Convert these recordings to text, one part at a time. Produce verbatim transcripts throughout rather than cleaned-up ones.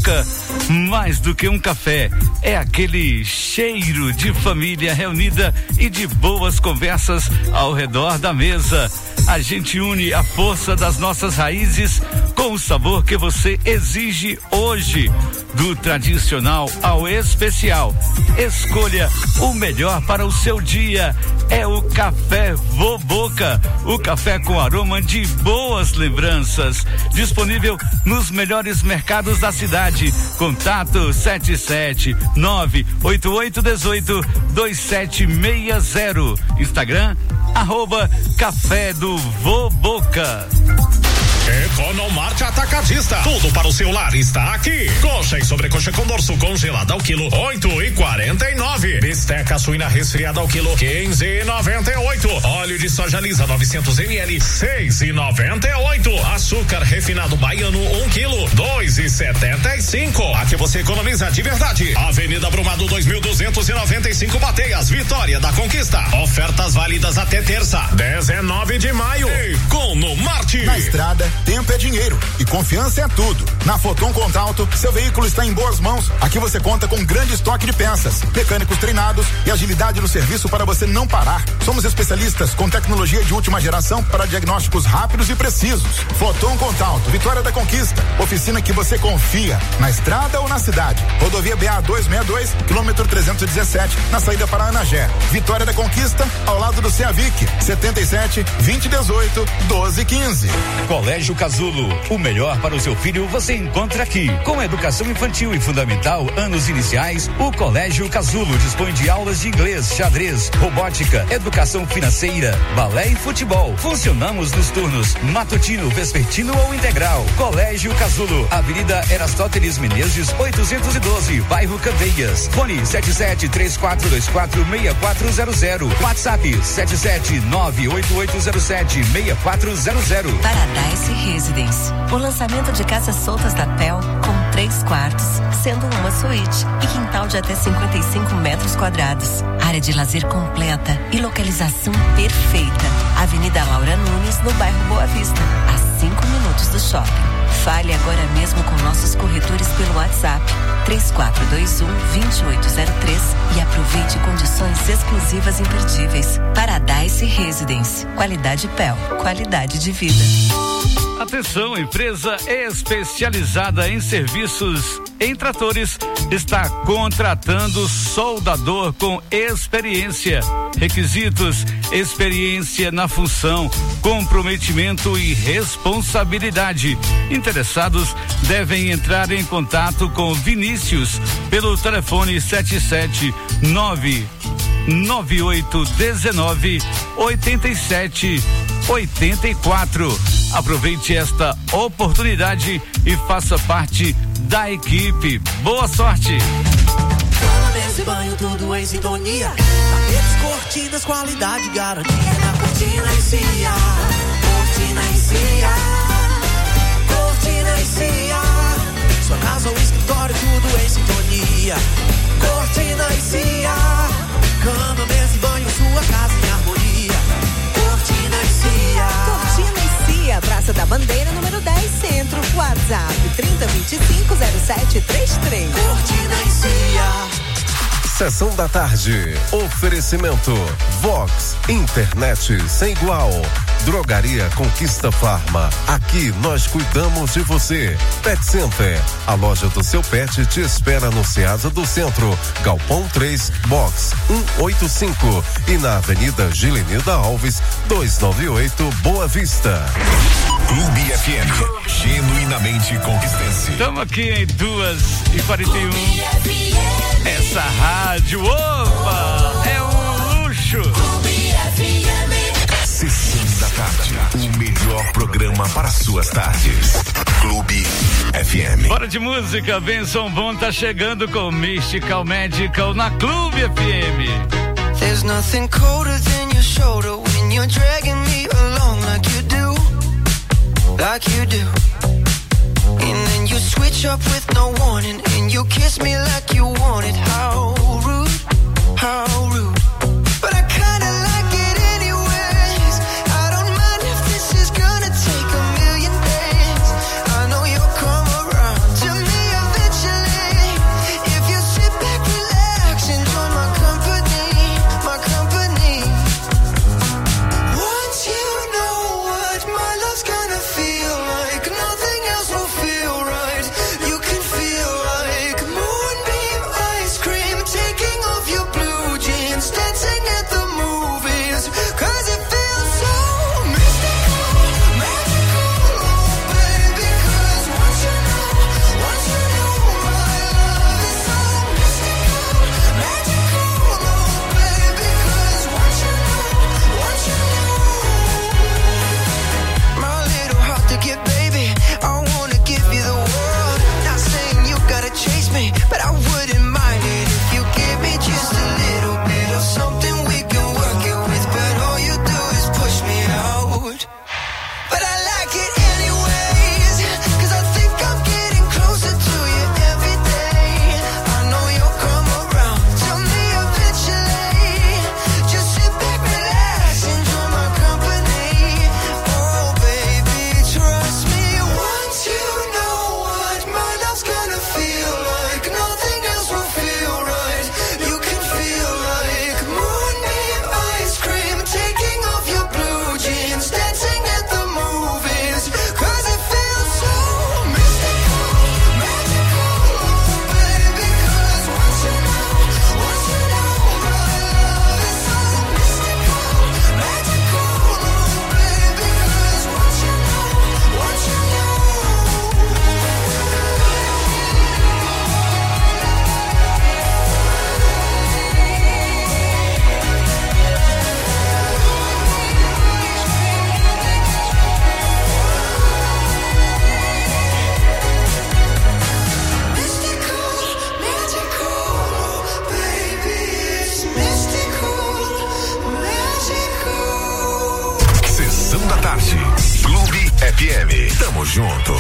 Boca, mais do que um café, é aquele cheiro de família reunida e de boas conversas ao redor da mesa. A gente une a força das nossas raízes com o sabor que você exige hoje. Do tradicional ao especial, escolha o melhor para o seu dia. É o Café Vô Boca, o café com aroma de boas lembranças. Disponível nos melhores mercados da cidade. Contato sete sete nove oito oito um oito dois sete seis zero. Instagram, arroba Café do Vô Boca. Economarte Atacadista. Tudo para o seu lar está aqui. Coxa e sobrecoxa com dorso congelada ao quilo, oito e quarenta e nove. Bisteca suína resfriada ao quilo, quinze e noventa e oito. Óleo de soja lisa novecentos mililitros, seis e noventa e oito. Açúcar refinado baiano, um quilo, dois e setenta e cinco. Aqui você economiza de verdade. Avenida Brumado dois mil duzentos e noventa e cinco, Bateias, Vitória da Conquista. Ofertas válidas até terça, dezenove de maio. Economarte. Na estrada, tempo é dinheiro e confiança é tudo. Na Foton Contalto, seu veículo está em boas mãos. Aqui você conta com um grande estoque de peças, mecânicos treinados e agilidade no serviço para você não parar. Somos especialistas com tecnologia de última geração para diagnósticos rápidos e precisos. Foton Contalto, Vitória da Conquista. Oficina que você confia, na estrada ou na cidade. Rodovia B A duzentos e sessenta e dois, quilômetro trezentos e dezessete, na saída para Anagé. Vitória da Conquista, ao lado do Ceavic, setenta e sete, vinte e dezoito, doze, quinze. Colégio Casulo, o melhor para o seu filho você encontra aqui. Com educação infantil e fundamental, anos iniciais, o Colégio Casulo dispõe de aulas de inglês, xadrez, robótica, educação financeira, balé e futebol. Funcionamos nos turnos matutino, vespertino ou integral. Colégio Casulo, Avenida Erastóteles Menezes, oitocentos e doze, bairro Candeias. Fone sete sete três quatro dois quatro seis quatro zero zero. WhatsApp sete sete nove oito oito zero sete seis quatro zero zero. Paradise Residence, o lançamento de casas soltas da P E L com três quartos, sendo uma suíte e quintal de até cinquenta e cinco metros quadrados. Área de lazer completa e localização perfeita. Avenida Laura Nunes, no bairro Boa Vista, a cinco minutos do shopping. Fale agora mesmo com nossos corretores pelo WhatsApp três quatro dois um, dois oito zero três e aproveite condições exclusivas imperdíveis. Paradise Residence, qualidade P E L, qualidade de vida. Atenção, empresa especializada em serviços em tratores está contratando soldador com experiência. Requisitos: experiência na função, comprometimento e responsabilidade. Interessados devem entrar em contato com Vinícius pelo telefone sete sete nove nove oito um nove oito sete oito quatro. Aproveite esta oportunidade e faça parte da equipe. Boa sorte! Cama, mesa e banho, tudo em sintonia. Tapetes, cortinas, qualidade, garantia. Na Cortina e Cia, Cortina e Cia, Cortina e Cia. Sua casa ou escritório, tudo em sintonia. Cortina e Cia, cama, mesa e banho, sua casa em harmonia. Cortina e Cia. Cortina e Cia, Praça da Bandeira, número dez, Centro. WhatsApp trinta, vinte e cinco, zero sete três três. Cortina e Cia. Sessão da tarde. Oferecimento Vox, internet sem igual. Drogaria Conquista Farma. Aqui nós cuidamos de você. Pet Center. A loja do seu pet te espera no Ceasa do Centro. Galpão três, Box cento e oitenta e cinco. E na Avenida Gilenilda Alves, duzentos e noventa e oito, Boa Vista. Clube F M. Genuinamente conquistense. Estamos aqui em duas e quarenta e um. Essa rádio, opa, é um luxo. Sessão da tarde, o melhor programa para suas tardes. Clube F M. Bora de música, Benson Bom tá chegando com Mystical Medical na Clube F M. There's nothing colder than your shoulder when you're dragging me along like you do, like you do. And then you switch up with no warning and you kiss me like you want it. How rude, how rude. But I kinda like it anyways. I don't mind if this is gonna take a million days. I know you'll come around to me eventually. Tamo junto.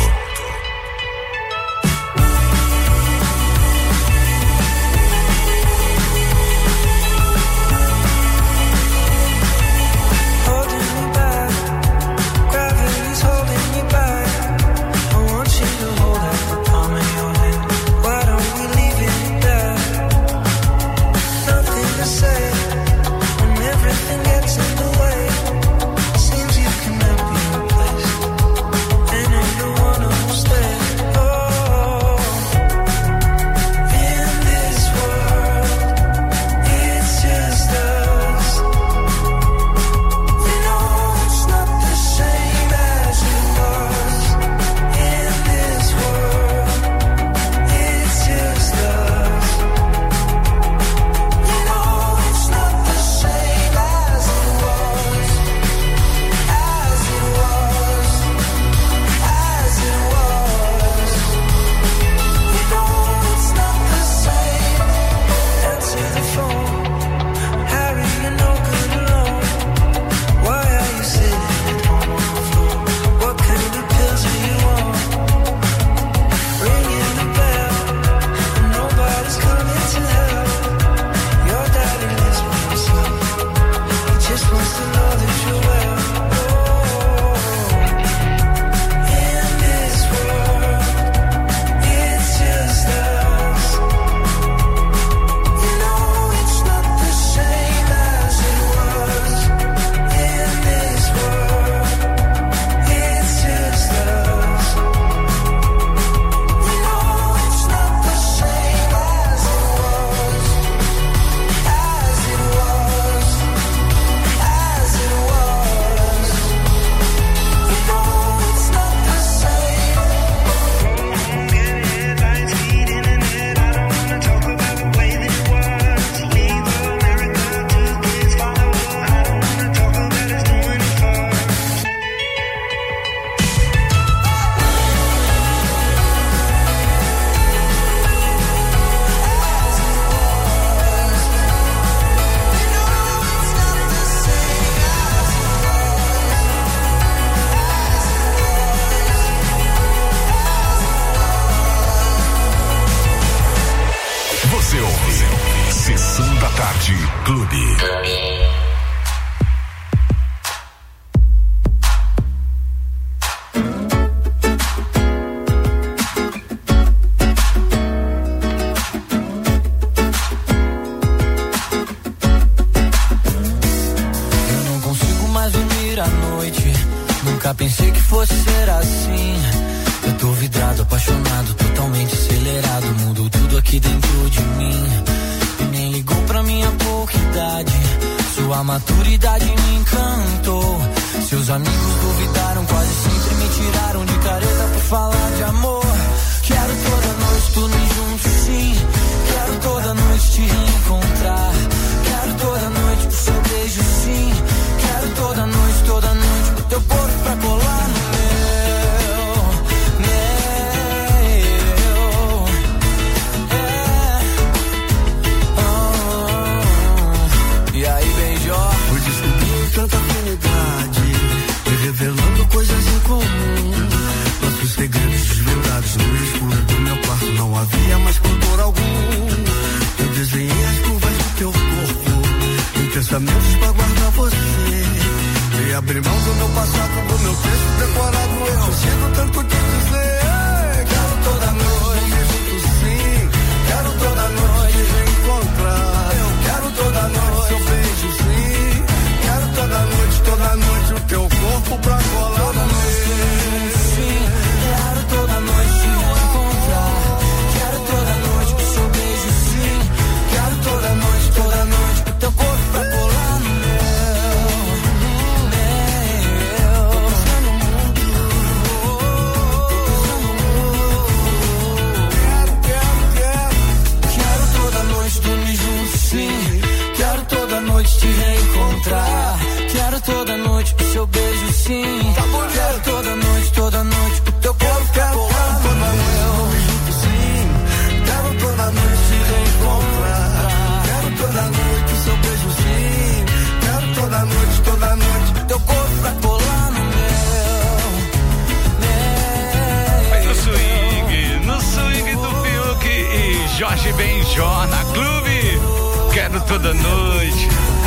Jorge Benjor na Clube. Quero toda noite.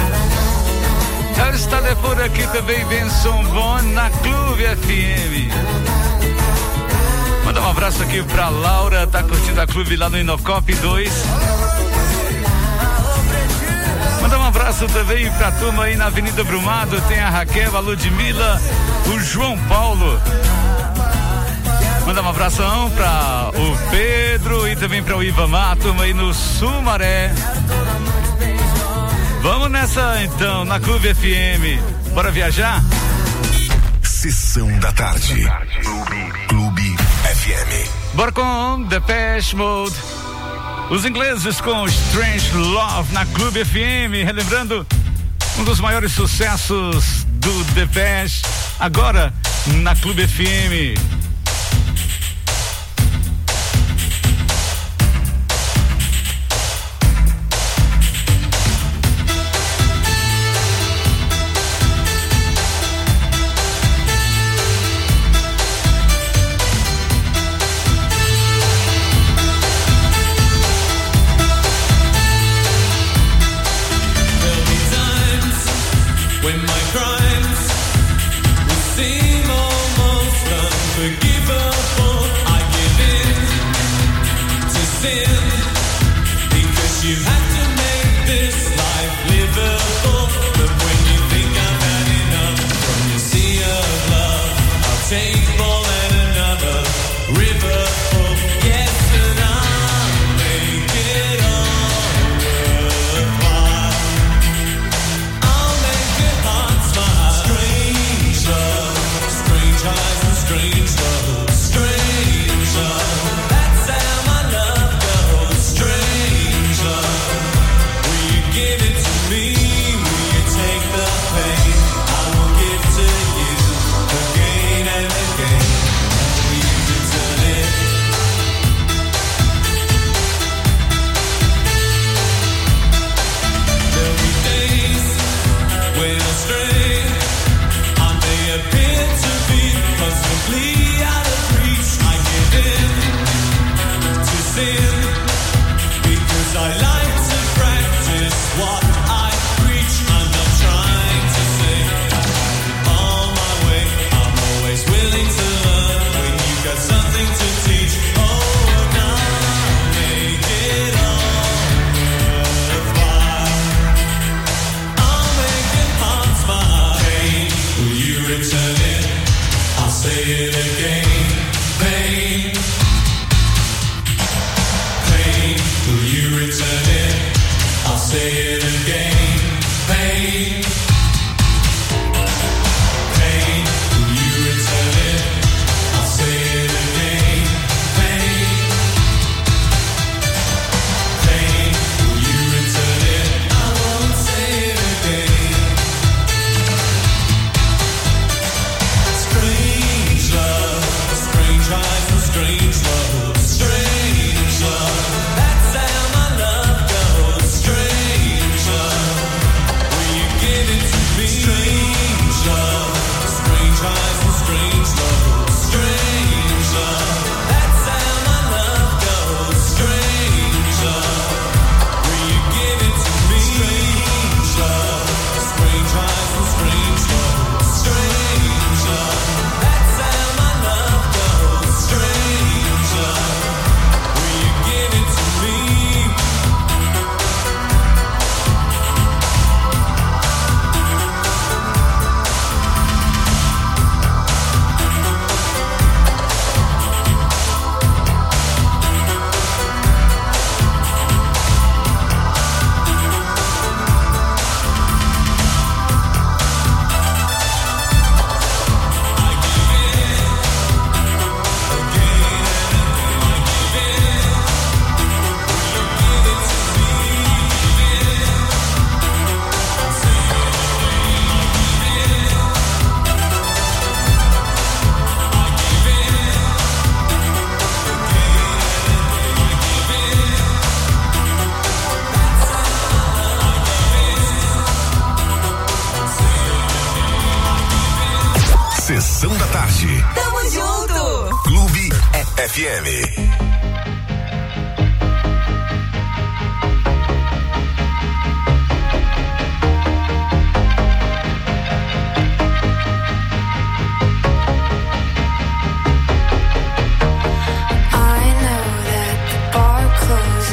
Está por aqui também Benson Bon na Clube F M. Manda um abraço aqui pra Laura, tá curtindo a Clube lá no Inocop dois. Manda um abraço também pra turma aí na Avenida Brumado, tem a Raquel, a Ludmila, o João Paulo. Manda um abração pra o Pedro e também pra o Ivamar, turma aí no Sumaré. Vamos nessa então, na Clube F M. Bora viajar? Sessão da tarde. Clube, Clube F M. Bora com Depeche Mode. Os ingleses com Strange Love na Clube F M. Relembrando um dos maiores sucessos do Depeche. Agora na Clube F M. When my crimes will seem almost unforgivable, I give in to sin, because you have to make this life livable. But when you think I've had enough from your sea of love, I'll take more than another river full. Yes, and I'll make it all worthwhile. I'll make it hot smile. Strange love, strange eyes and strange love, strange love. That's how my love goes. Strange love. Will you give it to me? Will you take the pain? I will give to you again and again. Will you return it? There'll be days when I stray. I may appear to be constantly out of reach. I give in to sin, because I like to practice what I preach. I'm not trying to say I'm on my way. I'm always willing to learn when you got something to teach. Oh, and I'll make it all worthwhile. I'll make it hot smile. Pain, will you return it? I'll say it again. Pain, pain, will you return it? I'll say it again. Pain, pain, will you return it? I'll say it again. Pain, pain, will you return it? I won't say it again. Strange love, strange eyes and strange love, strange love. That's how my love goes. Strange love, will you give it to me? Strange love, strange eyes and strange love, strange love. That's how my love goes. Strange love, will you give it to me? Strange love, strange eyes and strange love, strange love. That's how my love goes. Strange love, will you give it to me? Sessão da tarde. Tamo junto! Clube F M.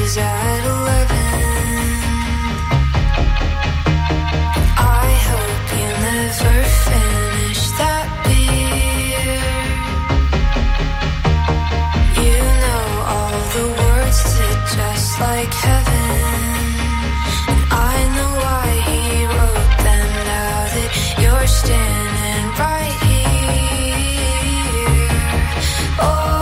is at eleven. I hope you never finish that beer. You know all the words to Just Like Heaven. And I know why he wrote them now that you're standing right here. Oh,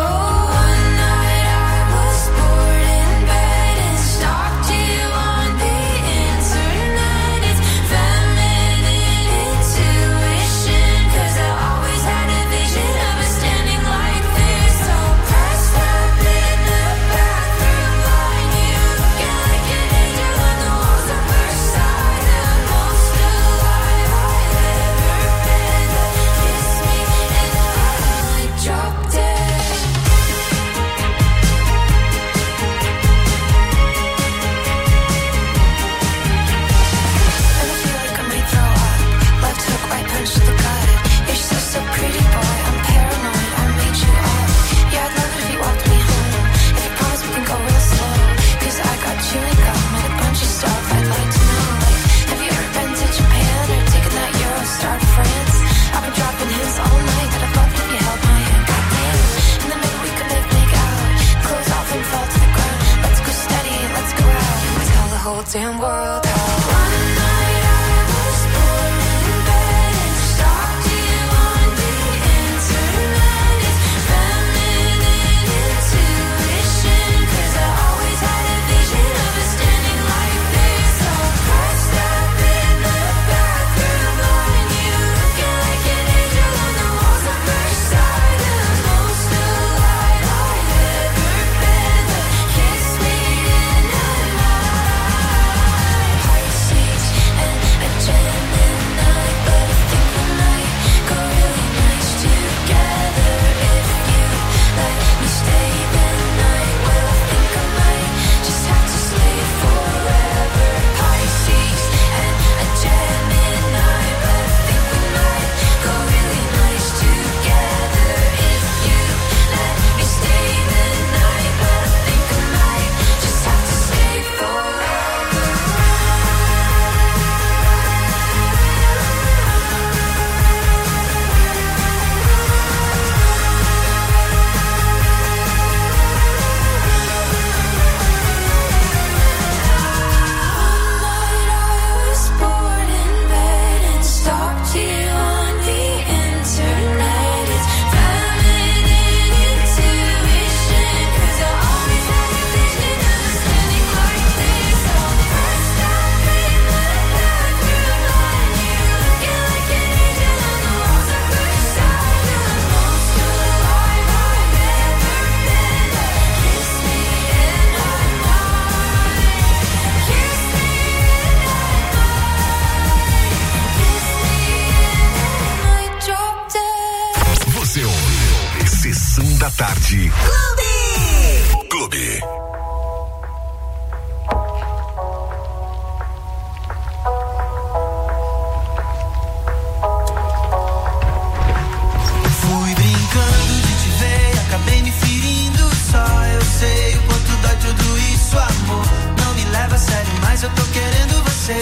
damn world. Tarde. Clube. Clube. Fui brincando de te ver, acabei me ferindo. Só eu sei o quanto dói tudo isso, amor. Não me leva a sério, mas eu tô querendo você.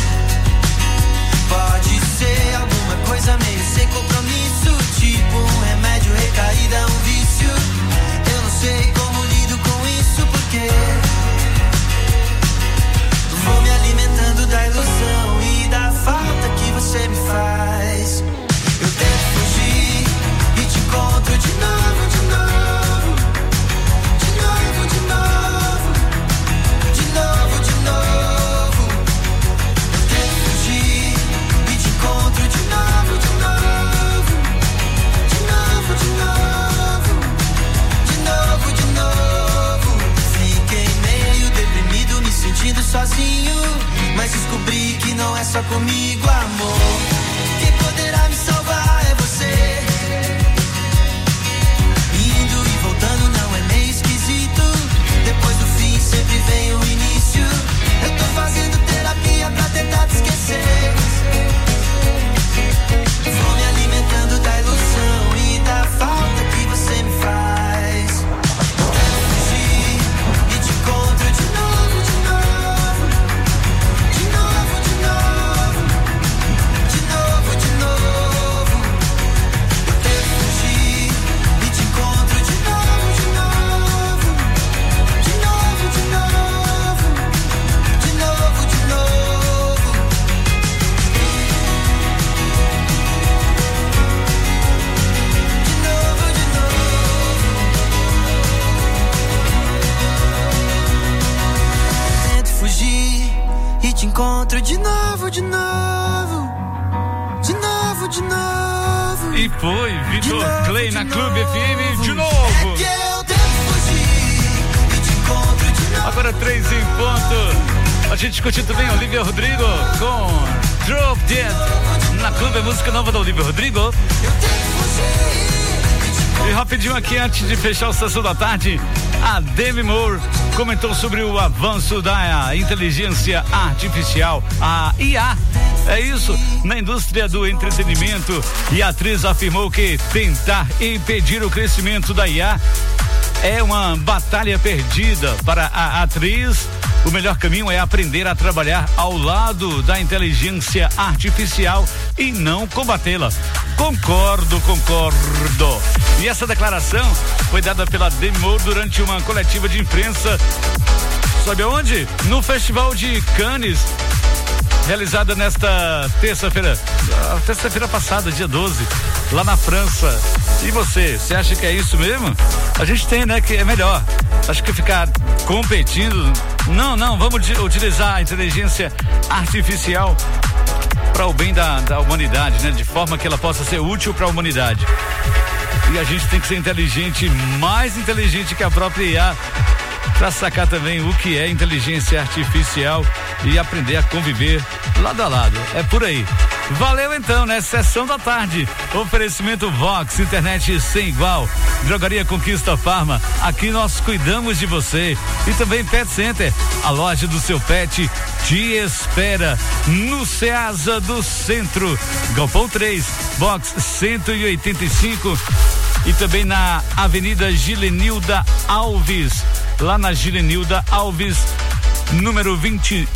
Pode ser alguma coisa meio sem compromisso, tipo um remédio, recaída, um vício. Eu não sei como lido com isso, porque vou me alimentando da ilusão e da falta que você me faz. Eu tento fugir e te encontro de novo, de novo, de novo, de novo, de novo, de novo. Eu tento fugir e te encontro de novo, de novo, de novo, de novo, de novo, de novo. Fiquei meio deprimido, me sentindo sozinho, mas descobri que não é só comigo, amor. Quem poderá me salvar é você. Indo e voltando não é meio esquisito. Depois do fim sempre vem o início. Eu tô fazendo terapia pra tentar te esquecer. Vou me alimentando da ilusão e da falta que você me faz. Quero fugir e te encontro de novo. e te encontro de novo, de novo, de novo, de novo. E foi Vitor Clay na Clube F M de novo. É que eu tento fugir e te encontro de novo. Agora três em ponto. A gente curtiu também Olivia Rodrigo com Drop Dead na Clube, a música nova da Olivia Rodrigo. Eu tento fugir. E rapidinho aqui, antes de fechar o Sessão da Tarde, a Demi Moore comentou sobre o avanço da inteligência artificial, a I A. É isso, na indústria do entretenimento. E a atriz afirmou que tentar impedir o crescimento da I A é uma batalha perdida para a atriz. O melhor caminho é aprender a trabalhar ao lado da inteligência artificial e não combatê-la. Concordo, concordo. E essa declaração foi dada pela Demi Moore durante uma coletiva de imprensa. Sabe aonde? No Festival de Cannes, realizada nesta terça-feira, terça-feira passada, dia doze, lá na França. E você, você acha que é isso mesmo? A gente tem, né, que é melhor. Acho que ficar competindo, não, não, vamos utilizar a inteligência artificial para o bem da, da humanidade, né? De forma que ela possa ser útil para a humanidade. E a gente tem que ser inteligente, mais inteligente que a própria I A, para sacar também o que é inteligência artificial e aprender a conviver lado a lado. É por aí. Valeu então, né? Sessão da Tarde. Oferecimento Vox, internet sem igual. Drogaria Conquista Farma. Aqui nós cuidamos de você. E também Pet Center, a loja do seu pet te espera no Ceasa do Centro. Galpão três, box cento e oitenta e cinco. E também na Avenida Gilenilda Alves. Lá na Gilenilda Alves, número vinte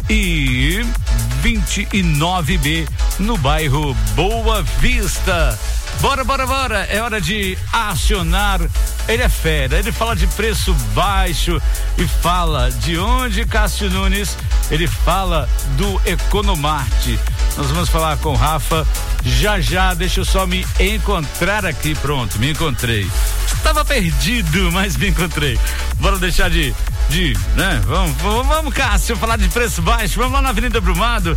e vinte e nove B, no bairro Boa Vista. Bora, bora, bora, é hora de acionar. Ele é fera, ele fala de preço baixo e fala de onde, Cássio Nunes? Ele fala do Economarte. Nós vamos falar com o Rafa já já. Deixa eu só me encontrar aqui. Pronto, me encontrei. Estava perdido, mas me encontrei. Bora deixar de, de, né? Vamos, vamos, vamos, Cássio, falar de preço baixo. Vamos lá na Avenida Brumado,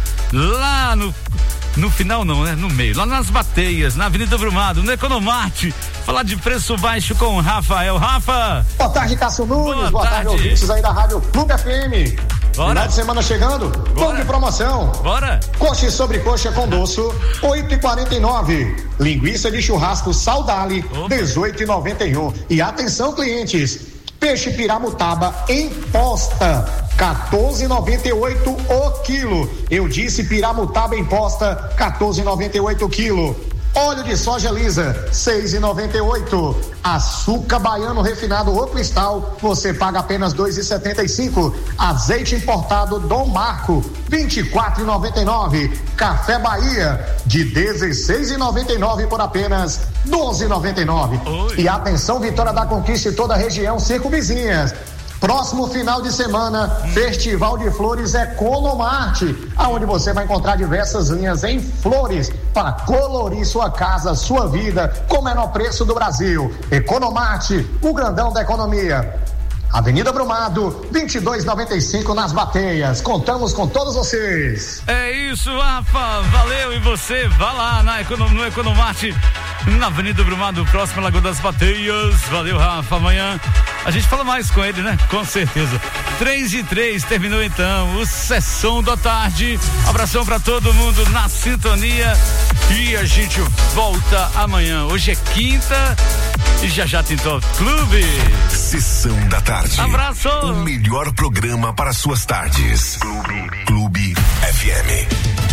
lá no, no final não, né? No meio, lá nas Bateias, na Avenida Brumado, no Economarte. Falar de preço baixo com o Rafael. Rafa! Boa tarde, Cássio Nunes. Boa, Boa tarde, tarde, ouvintes aí da Rádio Clube F M. Bora. Final de semana chegando, bom de promoção. Bora. Coxa e sobrecoxa com doço, oito e quarenta e nove. Linguiça de churrasco Saudale, dezoito e noventa e um. E atenção, clientes, peixe piramutaba em posta, quatorze e noventa e oito o quilo. Eu disse piramutaba em posta, quatorze e noventa e oito o quilo. Óleo de soja lisa, seis e noventa e oito. Açúcar baiano refinado ou cristal, você paga apenas dois e setenta e cinco. Azeite importado Dom Marco, vinte e quatro e noventa e nove. Café Bahia, de dezesseis e noventa e nove por apenas doze e noventa e nove. E atenção, Vitória da Conquista e toda a região circunvizinhas. Próximo final de semana, Festival de Flores Economarte, aonde você vai encontrar diversas linhas em flores para colorir sua casa, sua vida, com o menor preço do Brasil. Economarte, o grandão da economia. Avenida Brumado, vinte e dois e noventa e cinco nas Bateias. Contamos com todos vocês. É isso, Rafa. Valeu. E você, vá lá na Econo, no Economarte, na Avenida Brumado, próximo à Lagoa das Bateias. Valeu, Rafa. Amanhã a gente fala mais com ele, né? Com certeza. Três e três, terminou então o Sessão da Tarde. Abração pra todo mundo na sintonia. E a gente volta amanhã. Hoje é quinta e já já tem Top Clube. Sessão da Tarde. Abraço. O melhor programa para suas tardes. Clube, Clube F M.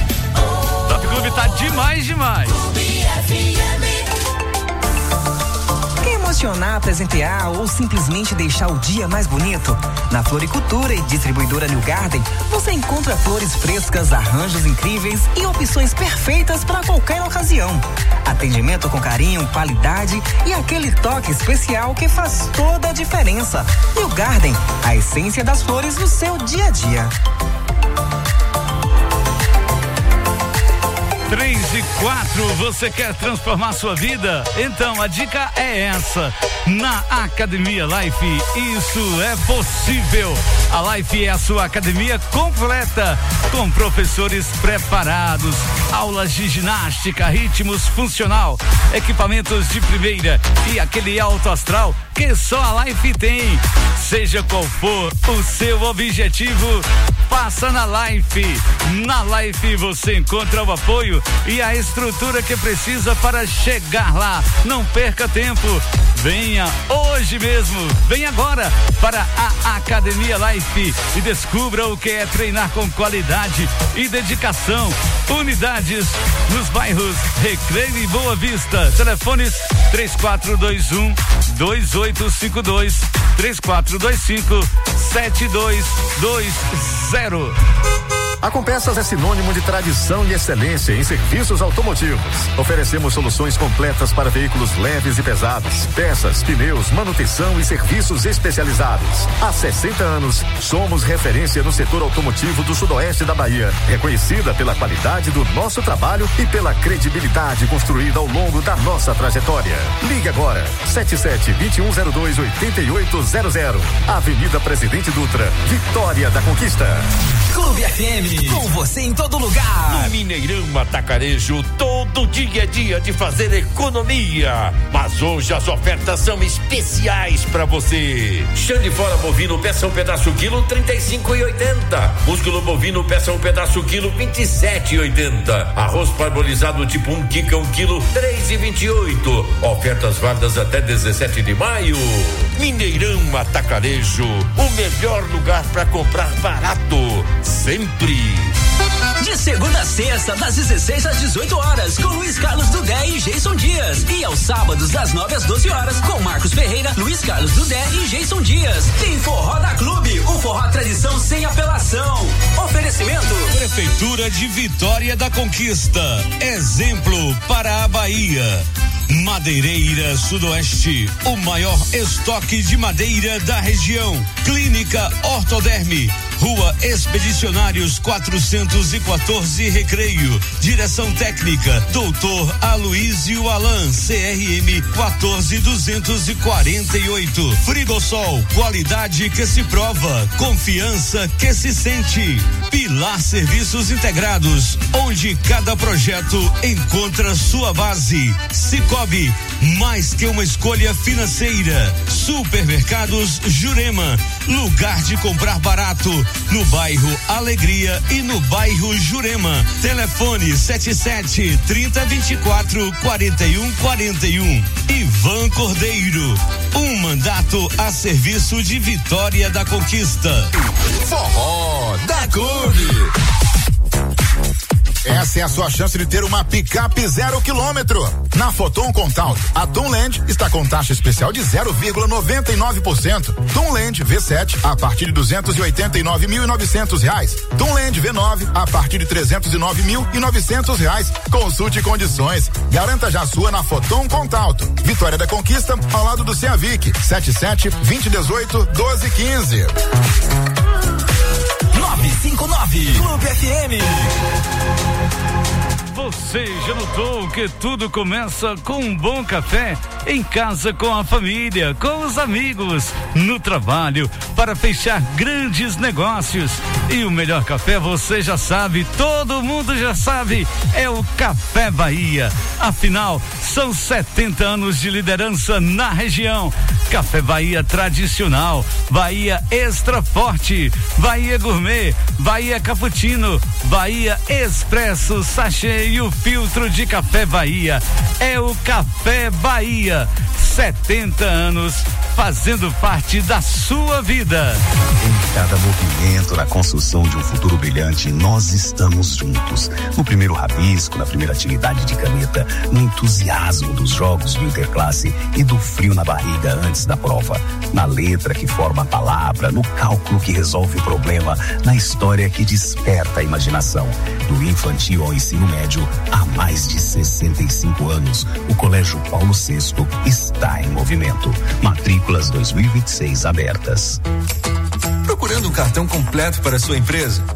Top Clube tá demais, demais. Clube F M. Quer emocionar, presentear ou simplesmente deixar o dia mais bonito? Na Floricultura e Distribuidora New Garden, você encontra flores frescas, arranjos incríveis e opções perfeitas para qualquer ocasião. Atendimento com carinho, qualidade e aquele toque especial que faz toda a diferença. New Garden, a essência das flores no seu dia a dia. três e quatro, você quer transformar sua vida? Então a dica é essa. Na Academia Life, isso é possível. A Life é a sua academia completa, com professores preparados, aulas de ginástica, ritmos funcional, equipamentos de primeira e aquele alto astral que só a Life tem. Seja qual for o seu objetivo, passa na Life. Na Life você encontra o apoio e a estrutura que precisa para chegar lá. Não perca tempo. Venha hoje mesmo, venha agora para a Academia Life e descubra o que é treinar com qualidade e dedicação. Unidades nos bairros Recreio e Boa Vista. Telefones três quatro dois um, dois oito cinco dois, três quatro dois cinco, sete dois dois zero. A Compeças é sinônimo de tradição e excelência em serviços automotivos. Oferecemos soluções completas para veículos leves e pesados, peças, pneus, manutenção e serviços especializados. Há sessenta anos, somos referência no setor automotivo do sudoeste da Bahia, reconhecida pela qualidade do nosso trabalho e pela credibilidade construída ao longo da nossa trajetória. Ligue agora, sete sete, dois um zero dois, oito oito zero zero. Avenida Presidente Dutra, Vitória da Conquista. Clube F M, com você em todo lugar. No Mineirão Atacarejo, todo dia é dia de fazer economia. Mas hoje as ofertas são especiais pra você. Chão de fora bovino, peça um pedaço quilo, trinta e cinco e oitenta. Músculo bovino, peça um pedaço quilo, vinte e sete e oitenta. Arroz parbolizado tipo um quica, um quilo, três e vinte e oito. Ofertas válidas até dezessete de maio. Mineirão Atacarejo, o melhor lugar pra comprar barato. Sempre. De segunda a sexta, das dezesseis às dezoito horas, com Luiz Carlos Dudé e Jason Dias. E aos sábados, das nove às doze horas, com Marcos Ferreira, Luiz Carlos Dudé e Jason Dias. Tem Forró da Clube, o forró tradição sem apelação. Oferecimento: Prefeitura de Vitória da Conquista. Exemplo para a Bahia. Madeireira Sudoeste, o maior estoque de madeira da região. Clínica Ortoderme, Rua Expedicionários quatrocentos e quatorze, Recreio. Direção técnica doutor Aloísio Alan, C R M quatorze duzentos e quarenta e oito. Frigosol, qualidade que se prova, confiança que se sente. Pilar Serviços Integrados, onde cada projeto encontra sua base. Cicobi, mais que uma escolha financeira. Supermercados Jurema, lugar de comprar barato, no bairro Alegria e no bairro Jurema. Telefone sete sete, trinta, vinte e quatro, quarenta e um, quarenta e um. Ivan Cordeiro, um mandato a serviço de Vitória da Conquista. Forró da Clube. Essa é a sua chance de ter uma picape zero quilômetro. Na Foton Contaut, a Tunland está com taxa especial de zero vírgula noventa e nove por cento. Tunland V sete a partir de duzentos e oitenta e nove mil e novecentos reais. Tunland V nove a partir de trezentos e nove mil e novecentos reais. Consulte condições. Garanta já a sua na Foton Contaut. Vitória da Conquista, ao lado do Ceavic. sete sete, vinte, dezoito, doze, quinze. nove cinco nove Clube F M. Você já notou que tudo começa com um bom café? Em casa, com a família, com os amigos, no trabalho, para fechar grandes negócios. E o melhor café, você já sabe, todo mundo já sabe, é o Café Bahia. Afinal, são setenta anos de liderança na região. Café Bahia tradicional, Bahia extra forte, Bahia gourmet, Bahia cappuccino, Bahia expresso, sachê e o filtro de Café Bahia. É o Café Bahia, setenta anos fazendo parte da sua vida. Em cada movimento na construção de um futuro brilhante, nós estamos juntos. No primeiro rabisco, na primeira atividade de caneta, no entusiasmo dos jogos do Interclasse e do frio na barriga antes da prova, na letra que forma a palavra, no cálculo que resolve o problema, na história que desperta a imaginação. Do infantil ao ensino médio, há mais de sessenta e cinco anos, o Colégio Paulo sexto está em movimento. Matrículas dois mil e vinte e seis abertas. Procurando um cartão completo para sua empresa?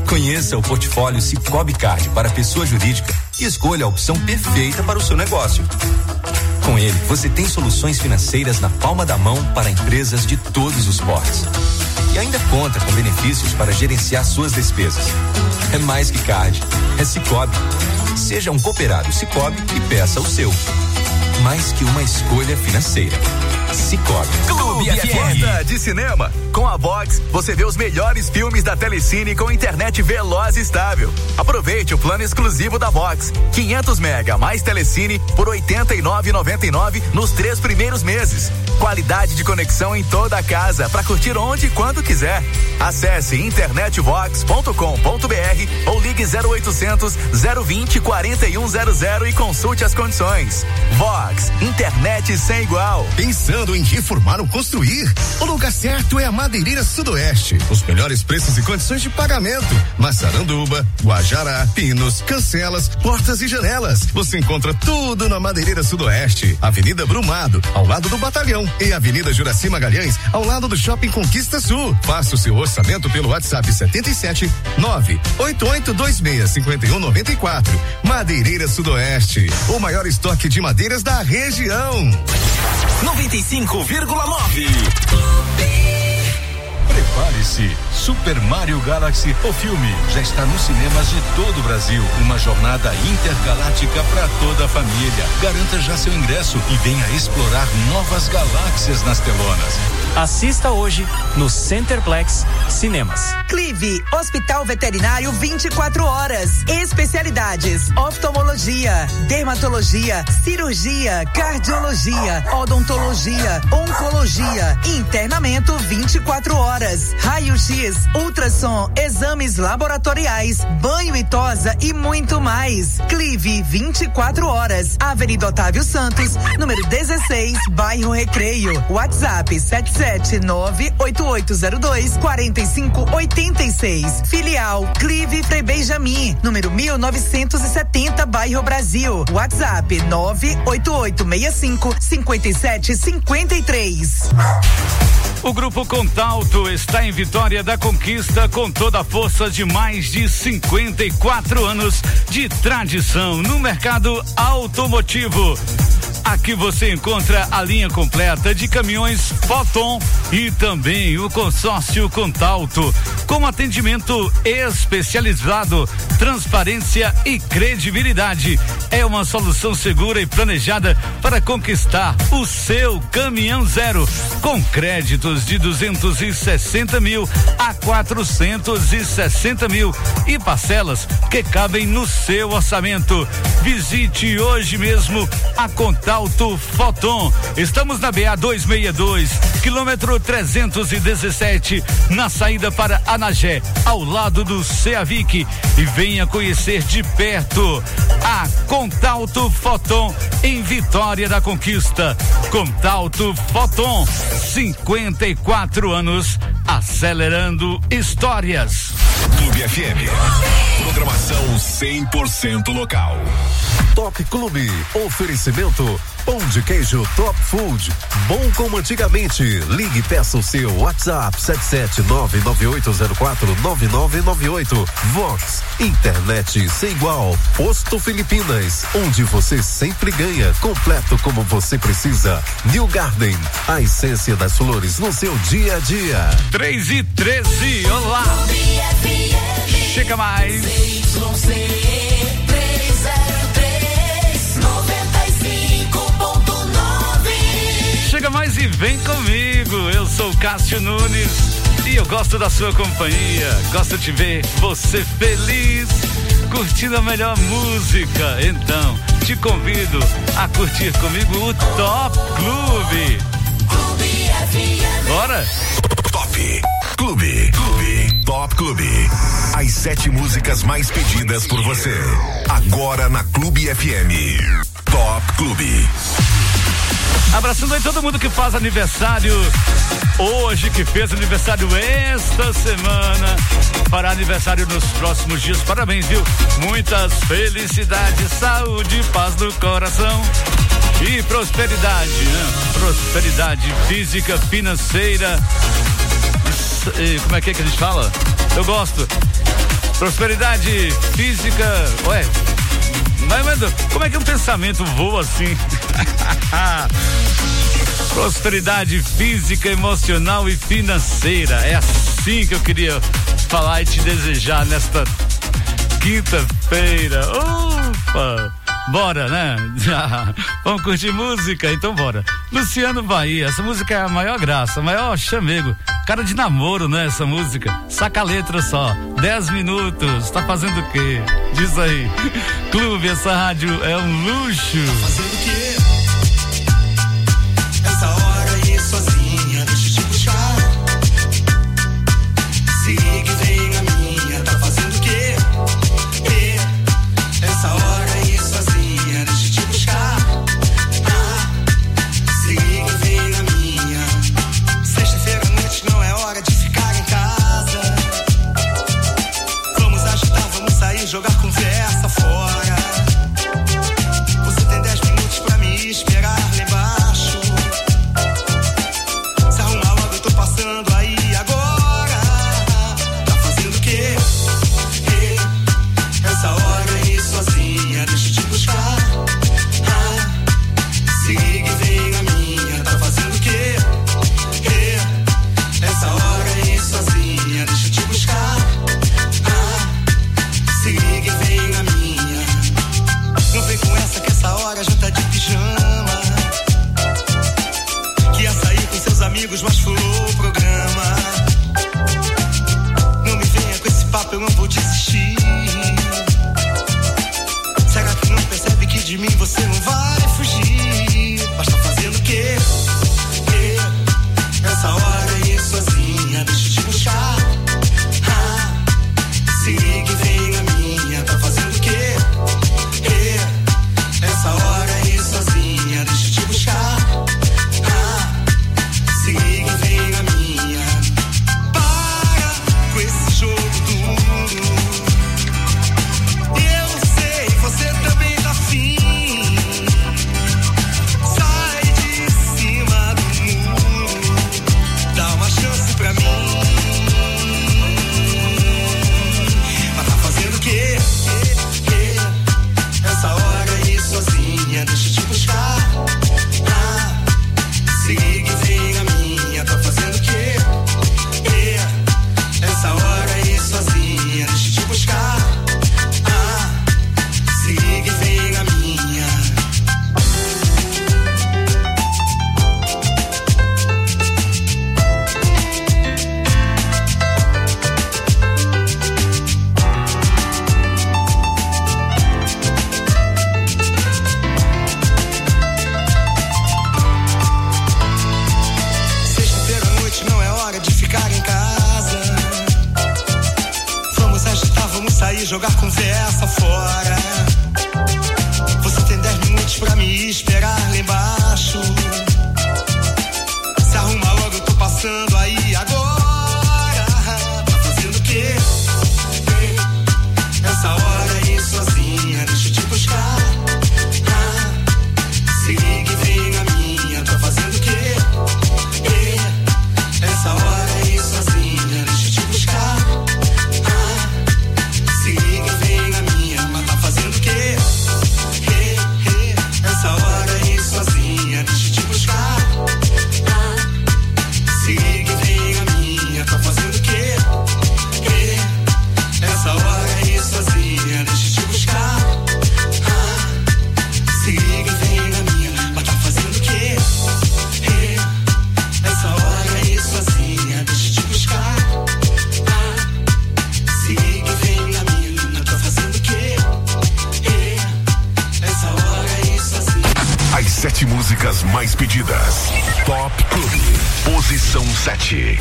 Conheça o portfólio Cicobi Card para pessoa jurídica e escolha a opção perfeita para o seu negócio. Com ele, você tem soluções financeiras na palma da mão para empresas de todos os portes. E ainda conta com benefícios para gerenciar suas despesas. É mais que card, é Cicobi. Seja um cooperado Cicobi e peça o seu. Mais que uma escolha financeira. Cicobi. Clube F M de cinema. Com a Vox, você vê os melhores filmes da Telecine com internet veloz e estável. Aproveite o plano exclusivo da Vox. quinhentos mega mais Telecine por oitenta e nove reais e noventa e nove centavos nos três primeiros meses. Qualidade de conexão em toda a casa para curtir onde e quando quiser. Acesse internetvox ponto com ponto br ou ligue zero oitocentos, zero vinte, quarenta e um zero zero e consulte as condições. Vox, internet sem igual. Pensando em reformar ou construir? O lugar certo é a Madeireira Sudoeste. Os melhores preços e condições de pagamento. Massaranduba, Guajará, pinos, cancelas, portas e janelas. Você encontra tudo na Madeireira Sudoeste. Avenida Brumado, ao lado do Batalhão, e Avenida Juraci Magalhães, ao lado do Shopping Conquista Sul. Faça o seu orçamento pelo WhatsApp setenta e sete, nove oito oito dois seis, cinco um nove quatro. Madeireira Sudoeste, o maior estoque de madeiras da região. noventa e cinco vírgula nove. Prepare-se, Super Mario Galaxy, o filme, já está nos cinemas de todo o Brasil. Uma jornada intergaláctica para toda a família. Garanta já seu ingresso e venha explorar novas galáxias nas telonas. Assista hoje no Centerplex Cinemas. Clive, Hospital Veterinário vinte e quatro horas. Especialidades: oftalmologia, dermatologia, cirurgia, cardiologia, odontologia, oncologia, internamento vinte e quatro horas, raio-x, ultrassom, exames laboratoriais, banho e tosa e muito mais. Clive, vinte e quatro horas. Avenida Otávio Santos, número dezesseis, bairro Recreio. WhatsApp sete sete nove oito oito zero dois quatro cinco oito seis. Filial Clive Frei Benjamin, número mil novecentos e setenta, bairro Brasil. WhatsApp nove oito oito seis cinco, cinco sete cinco três. O Grupo Contalto está em Vitória da Conquista com toda a força de mais de cinquenta e quatro anos de tradição no mercado automotivo. Aqui você encontra a linha completa de caminhões Foton e também o consórcio Contalto, com atendimento especializado, transparência e credibilidade. É uma solução segura e planejada para conquistar o seu caminhão zero, com créditos de duzentos e sessenta mil a quatrocentos e sessenta mil e parcelas que cabem no seu orçamento. Visite hoje mesmo a Contalto Foton. Estamos na B A duzentos e sessenta e dois, quilômetro trezentos e dezessete, na saída para Anagé, ao lado do Ceavic, e venha conhecer de perto a Contalto Foton em Vitória da Conquista. Contalto Foton, cinquenta e quatro anos acelerando histórias. Clube F M. Programação cem por cento local. Top Clube, oferecimento pão de queijo Top Food, bom como antigamente. Ligue e peça o seu. WhatsApp sete sete nove nove oito zero quatro nove nove nove oito. Vox, internet sem igual. Posto Filipinas, onde você sempre ganha, completo como você precisa. New Garden, a essência das flores no seu dia a dia. três e treze, olá. Chega mais. Chega mais e vem comigo. Eu sou Cássio Nunes e eu gosto da sua companhia. Gosto de ver você feliz, curtindo a melhor música. Então, te convido a curtir comigo o Top Clube. Clube F M. Bora? Top Clube. Clube. Top Clube. As sete músicas mais pedidas por você. Agora na Clube F M. Top Clube. Abraçando aí todo mundo que faz aniversário hoje, que fez aniversário esta semana, fará aniversário nos próximos dias. Parabéns, viu? Muitas felicidades, saúde, paz no coração e prosperidade, né? Prosperidade física, financeira, e como é que é que a gente fala? Eu gosto. Prosperidade física, ué, mas, mas como é que um pensamento voa assim? Prosperidade física, emocional e financeira, é assim que eu queria falar e te desejar nesta quinta-feira. Ufa! Bora, né? Vamos curtir música? Então bora. Luciano Bahia, essa música é a maior graça, a maior chamego. Cara de namoro, né? Essa música. Saca a letra só. Dez minutos. Tá fazendo o quê? Diz aí. Clube, essa rádio é um luxo. Tá fazendo o quê? Essa hora aí sozinha, deixa eu te buscar. Se liga e vem a minha. Tá fazendo o quê? E, essa hora aí sozinha, deixa eu te buscar. Ah, se liga e vem a minha. Sexta-feira à noite não é hora de ficar em casa. Vamos agitar, vamos sair, jogar conversa fora. Você tem dez minutos pra me esperar lá embaixo. Se arruma logo, eu tô passando aí agora. Tá fazendo o quê? Ei, essa hora aí sozinha, deixa eu te buscar. Ah, se liga e vem a minha. Tá fazendo o quê? Ei, essa hora aí sozinha, deixa eu te buscar. Ah, se liga e vem a minha. Não vem com essa que essa hora já tá de pijama. Que ia sair com seus amigos, mas furou o programa. Não me venha com esse papo, eu não vou desistir. Será que não percebe que de mim você não vai fugir? Mas tá fazendo o quê? E, essa hora aí sozinha, deixa eu te buscar. Ah, se liga e vem a minha. Tá fazendo o quê? E, essa hora aí sozinha, deixa eu te buscar. Ah, se liga e vem a minha. Para com esse jogo duro. Eu sei, você também tá afim. Sai de cima do muro. Dá uma chance pra mim. Mas tá fazendo o quê? Essa hora aí sozinha, deixa eu te buscar. Ah, se liga e vem a minha. Tá fazendo o quê? Essa hora aí sozinha, deixa eu te buscar. Ah, se liga e vem a minha. Sexta-feira à noite não é hora de ficar em casa. Vamos agitar, vamos sair, jogar conversa fora. Você tem dez minutos pra me esperar lá embaixo. Se arruma logo, eu tô passando aí agora. Tá fazendo o quê? Essa hora aí sozinha, deixa eu te buscar. Ah, se liga e vem a minha. Tá fazendo o quê? Essa hora aí sozinha, deixa eu te buscar. Ah, se liga e vem a minha. Mas tá fazendo o quê? Essa hora aí sozinha, deixa eu te buscar. Ah, se liga e vem a minha. Tá fazendo o quê? Essa hora aí sozinha, deixa eu te buscar. Ah, se liga e vem a minha. Mas tá fazendo o quê? Essa hora aí sozinha, deixa eu te buscar. Ah, se liga e vem a minha. Tá fazendo o quê? Essa hora aí sozinha. As sete músicas mais pedidas. Top Clube. Posição sete.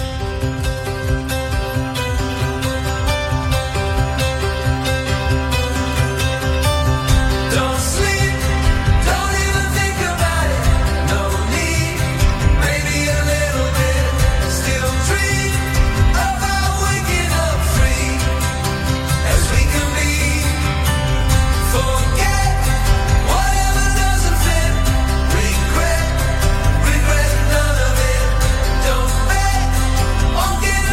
Don't sleep, don't even think about it. No need, maybe a little bit. Still dream about waking up free as we can be. Forget whatever doesn't fit. Regret, regret none of it. Don't bet on getting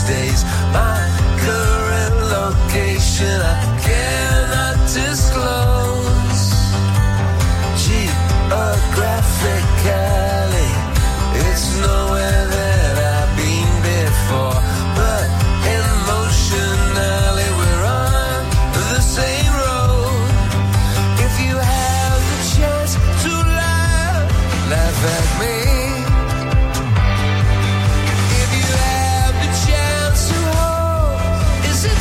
days. My current location I cannot disclose. Geographically, it's nowhere that I've been before, but emotionally we're on the same road. If you have the chance to laugh, laugh at me. If you have the chance to hold, is it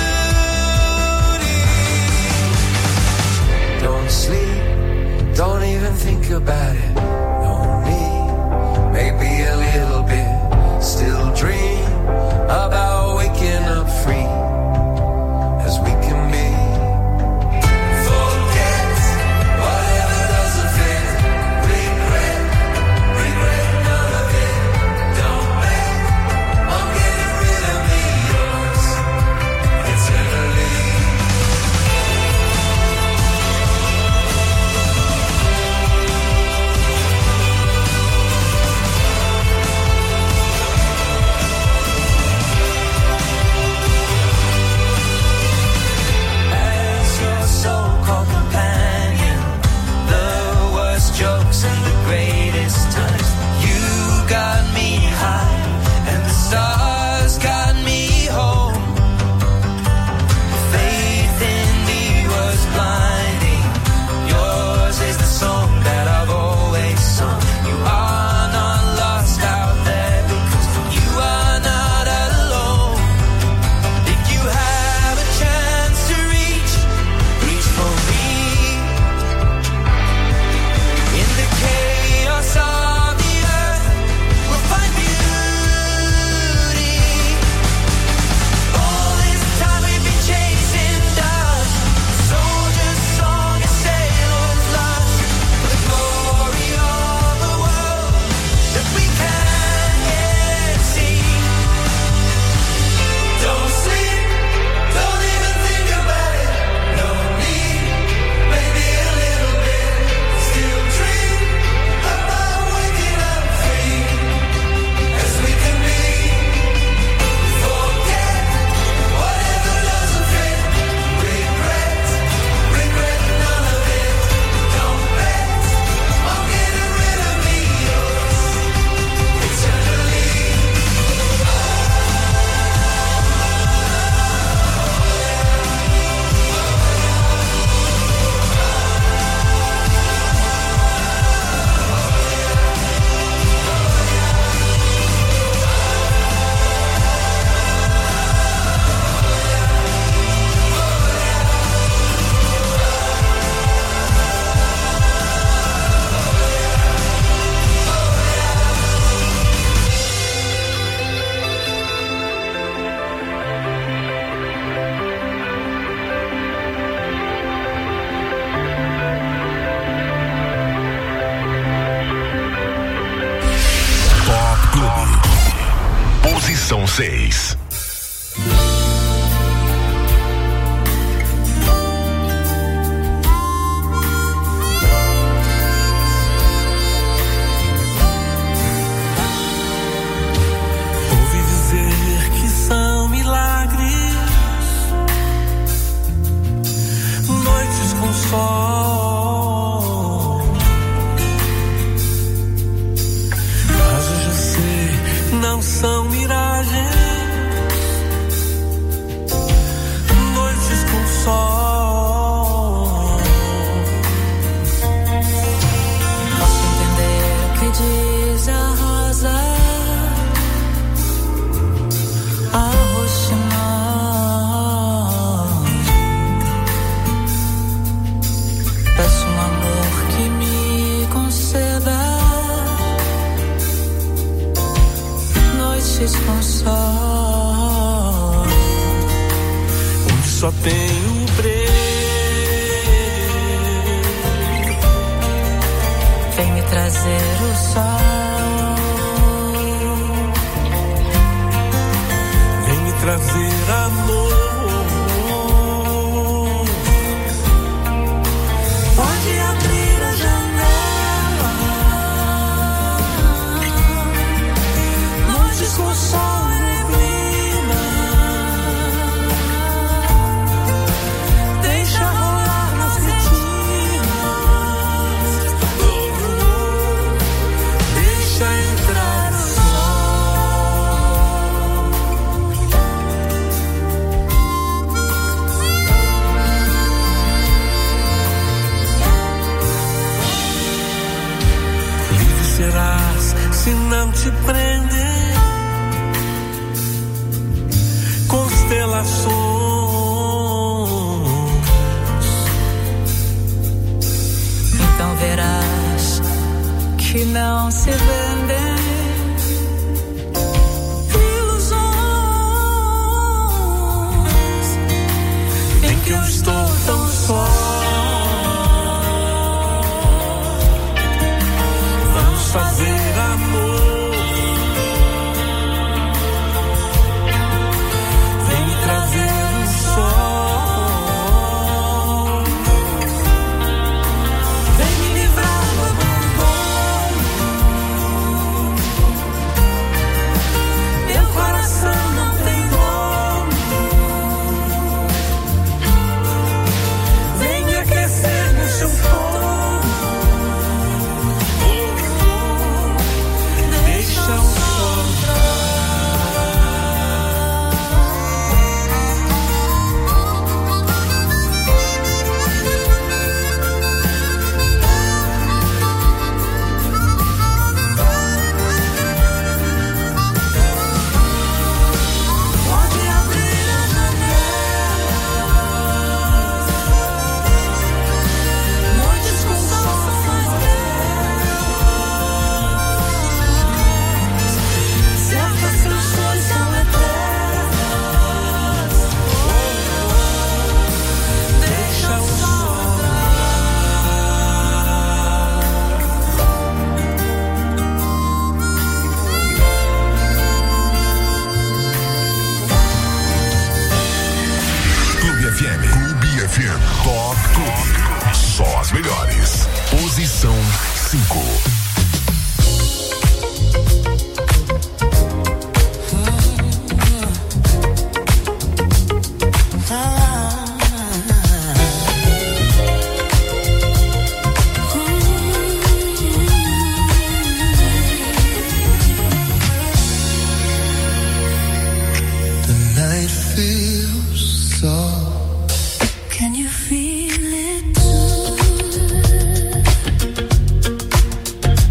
you? Don't sleep, don't even think about it. No need, maybe a little bit. Still dream about waking up free as we can be. Forget whatever doesn't fit. Regret, regret none of it. Don't bet on getting rid of me, yours eternally. As your so-called companion, the worst jokes and the greatest times. You got me high, and the stars got me home. Faith in me was blinding. Yours is the song that I've always sung. You are not lost out there because you are not alone. If you have a chance to reach, reach for me. In the chaos of the earth, we'll find beauty. All this time we've been chasing dust. Soldier's song and sailor's lust. The glory of a world that we can't yet see. Don't sleep, don't even think about it. No need, maybe a little bit. Still dream about waking up free as we can be. Forget whatever doesn't fit. Regret, regret none of it. Don't bet on getting rid of me, yours eternally. Top Clube. Posição seis. Ouvi dizer que são milagres, noites com sol. Mas eu já sei, não são miragens, noites com sol. Posso entender o que diz a rosa, a roxinol. Peço um amor que me conceda noites com sol, onde só tenho breu. Vem me trazer o sol, vem me trazer amor. Pode abrir a janela, noites com sol e neblina. te prender. Constelações, então verás que não se vendem ilusões em que eu estou tão só. Vamos fazer amor. Trazer o sol, vem me livrar do abandono. Meu coração não tem dono. Vem me aquecer no seu fogo. Deixa o sol entrar. Top Clube. Só as melhores. Posição cinco. Can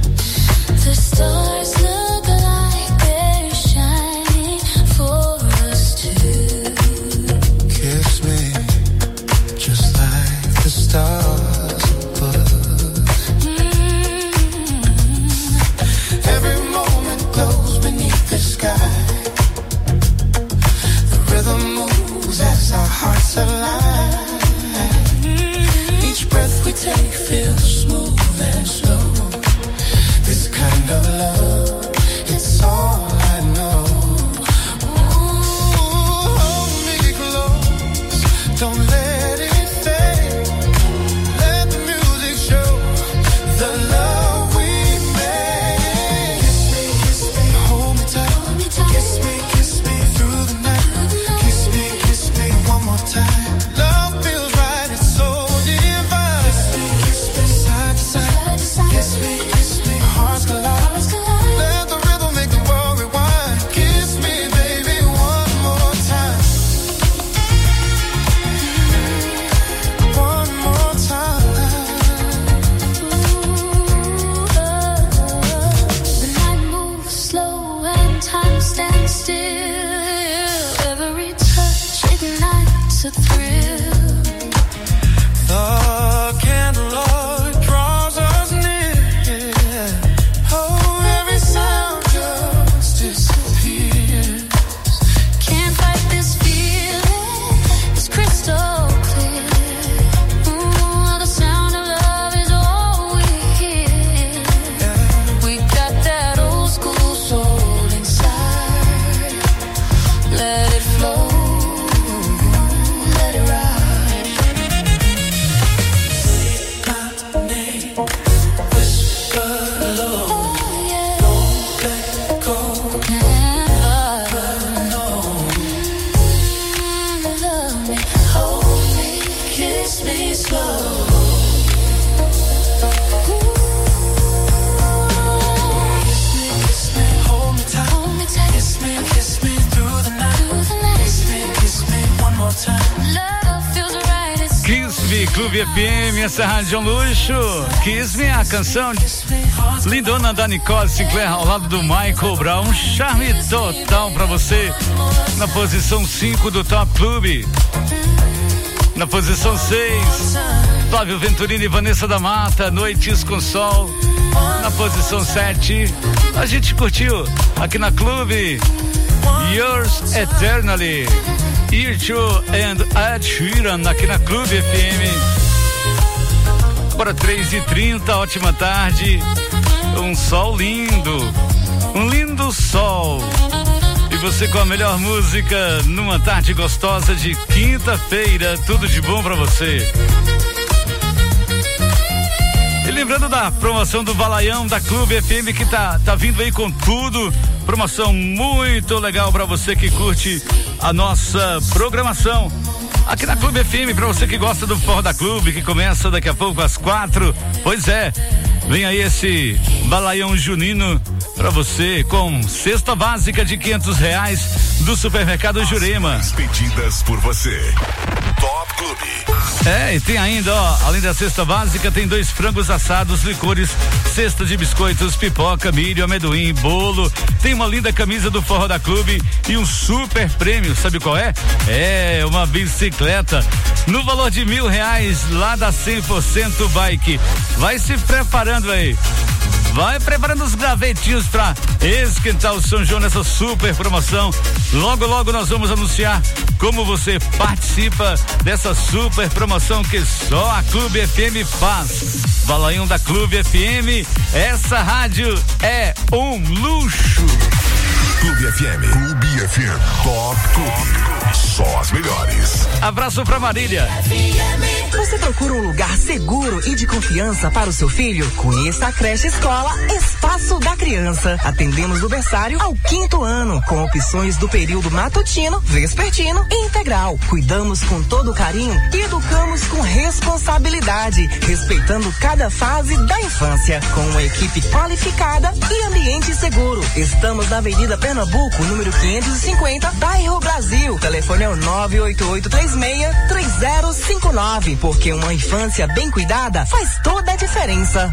Clube F M, essa rádio é um luxo. Kiss Me, a canção lindona da Nicole Sinclair ao lado do Michael Brown. Um charme total pra você. Na posição cinco do Top Clube. Na posição seis, Flávio Venturini e Vanessa da Mata, Noites com Sol. Na posição sete, a gente curtiu aqui na Clube Yours Eternally, U dois and Ed Sheeran aqui na Clube F M. Agora três e trinta, ótima tarde. Um sol lindo, um lindo sol. E você com a melhor música numa tarde gostosa de quinta-feira. Tudo de bom pra você. E lembrando da promoção do Balaião da Clube F M que tá, tá vindo aí com tudo. Promoção muito legal pra você que curte a nossa programação aqui na Clube F M, pra você que gosta do Forró da Clube, que começa daqui a pouco às quatro. Pois é, vem aí esse Balaião Junino pra você com cesta básica de quinhentos reais do Supermercado Jurema. Pedidas por você. Top Clube. É, e tem ainda, ó, além da cesta básica, tem dois frangos assados, licores, cesta de biscoitos, pipoca, milho, amendoim, bolo. Tem uma linda camisa do Forró da Clube e um super prêmio, sabe qual é? É uma bicicleta no valor de mil reais lá da cem por cento Bike. Vai se preparando aí. Vai preparando os gravetinhos pra esquentar o São João nessa super promoção. Logo, logo nós vamos anunciar como você participa dessa super promoção que só a Clube F M faz. Balaião da Clube F M, essa rádio é um luxo. Clube F M. Clube F M. Top Clube. Só as melhores. Abraço pra Marília. Você procura um lugar seguro e de confiança para o seu filho? Conheça a creche escola Espaço da Criança. Atendemos do berçário ao quinto ano, com opções do período matutino, vespertino e integral. Cuidamos com todo carinho e educamos com responsabilidade, respeitando cada fase da infância, com uma equipe qualificada e ambiente seguro. Estamos na Avenida Pernambuco, número quinhentos e cinquenta, bairro Brasil. Telefone é o nove oito oito três seis três zero cinco nove, porque uma infância bem cuidada faz toda a diferença.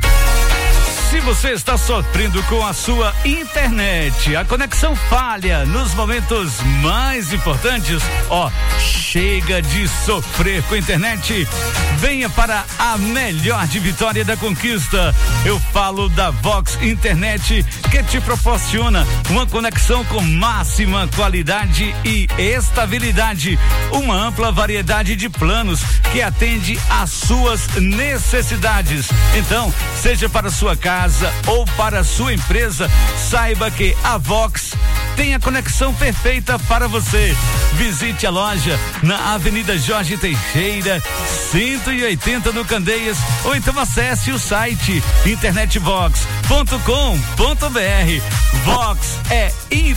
Se você está sofrendo com a sua internet, a conexão falha nos momentos mais importantes, ó, chega de sofrer com a internet. Venha para a melhor de Vitória da Conquista. Eu falo da Vox Internet, que te proporciona uma conexão com máxima qualidade e estabilidade, uma ampla variedade de planos que atende às suas necessidades. Então, seja para sua casa ou para a sua empresa, saiba que a Vox tem a conexão perfeita para você. Visite a loja na Avenida Jorge Teixeira, cento e oitenta no Candeias, ou então acesse o site internetvox ponto com ponto br. Vox é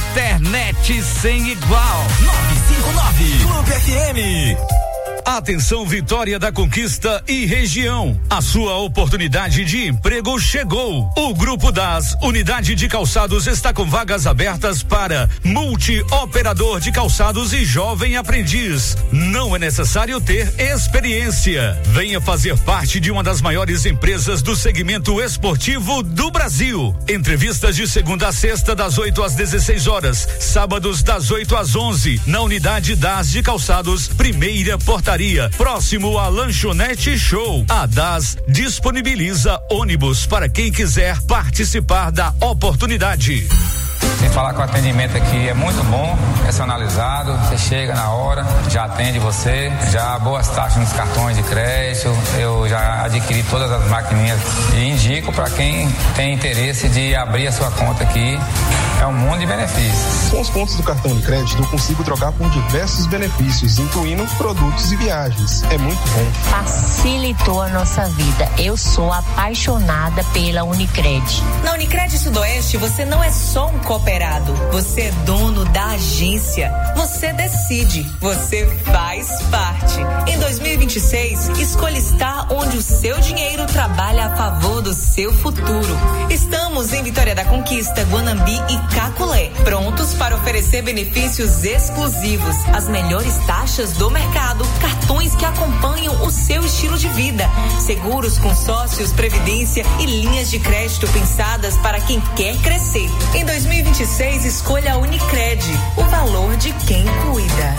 internet sem igual. nove cinco nove Clube F M. Atenção Vitória da Conquista e região. A sua oportunidade de emprego chegou. O Grupo das Unidade de Calçados está com vagas abertas para multi-operador de calçados e jovem aprendiz. Não é necessário ter experiência. Venha fazer parte de uma das maiores empresas do segmento esportivo do Brasil. Entrevistas de segunda a sexta das oito às dezesseis horas, sábados das oito às onze, na Unidade das de Calçados, primeira portaria, próximo à Lanchonete Show. A D A S disponibiliza ônibus para quem quiser participar da oportunidade. Sem falar que o atendimento aqui é muito bom, personalizado, você chega na hora, já atende você, já boas taxas nos cartões de crédito, eu já adquiri todas as maquininhas e indico para quem tem interesse de abrir a sua conta aqui, é um mundo de benefícios. Com os pontos do cartão de crédito eu consigo trocar por diversos benefícios, incluindo produtos e viagens, é muito bom. Facilitou a nossa vida, eu sou apaixonada pela Unicred. Na Unicred Sudoeste você não é só um cooperado, você é dono da agência, você decide, você faz parte. Em dois mil e vinte e seis, escolha estar onde o seu dinheiro trabalha a favor do seu futuro. Estamos em Vitória da Conquista, Guanambi e Caculé, prontos para oferecer benefícios exclusivos, as melhores taxas do mercado, cartões que acompanham o seu estilo de vida, seguros, consórcios, previdência e linhas de crédito pensadas para quem quer crescer. Em dois mil e vinte e seis, escolha a Unicred, o valor de quem cuida.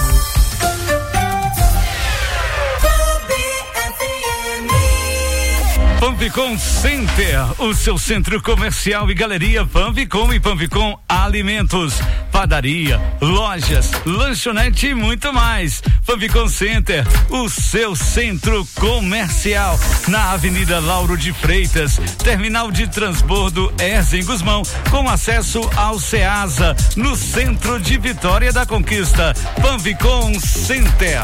Panvicom Center, o seu centro comercial e galeria Panvicom e Panvicom Alimentos, padaria, lojas, lanchonete e muito mais. Panvicom Center, o seu centro comercial, na Avenida Lauro de Freitas, terminal de transbordo Erzem Guzmão, com acesso ao Ceasa, no centro de Vitória da Conquista. Panvicom Center.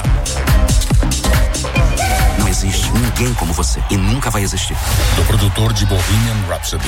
Não existe ninguém como você e nunca vai existir. Do produtor de Bohemian Rhapsody.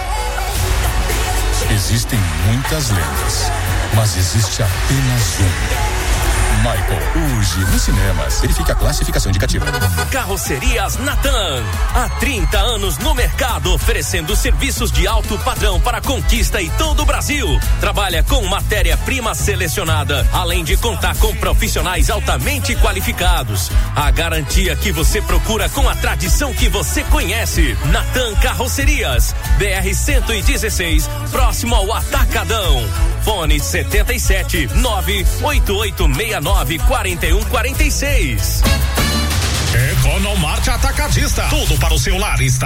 Existem muitas lendas, mas existe apenas um. Michael, hoje nos cinemas. Verifique a classificação indicativa. Carrocerias Natan. Há trinta anos no mercado, oferecendo serviços de alto padrão para Conquista e todo o Brasil. Trabalha com matéria-prima selecionada, além de contar com profissionais altamente qualificados. A garantia que você procura com a tradição que você conhece. Natan Carrocerias, B R cento e dezesseis, próximo ao Atacadão. Fone setenta e sete, nove oito oito seis nove, quatro um quatro seis. Economarte Atacadista. Tudo para o seu lar está